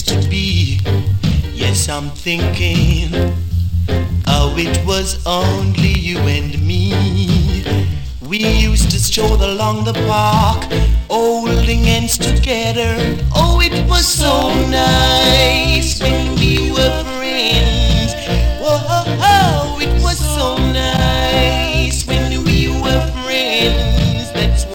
used to be. Yes, I'm thinking how it was only you and me. We used to stroll along the park, holding hands together. Oh, it was so nice when we were friends. Whoa, it was so nice when we were friends. That's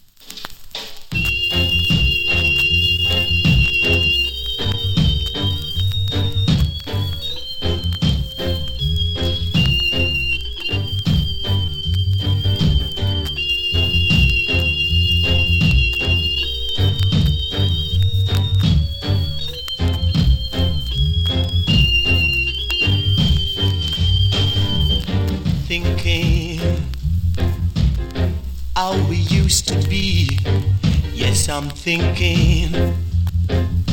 thinking how we used to be. Yes, I'm thinking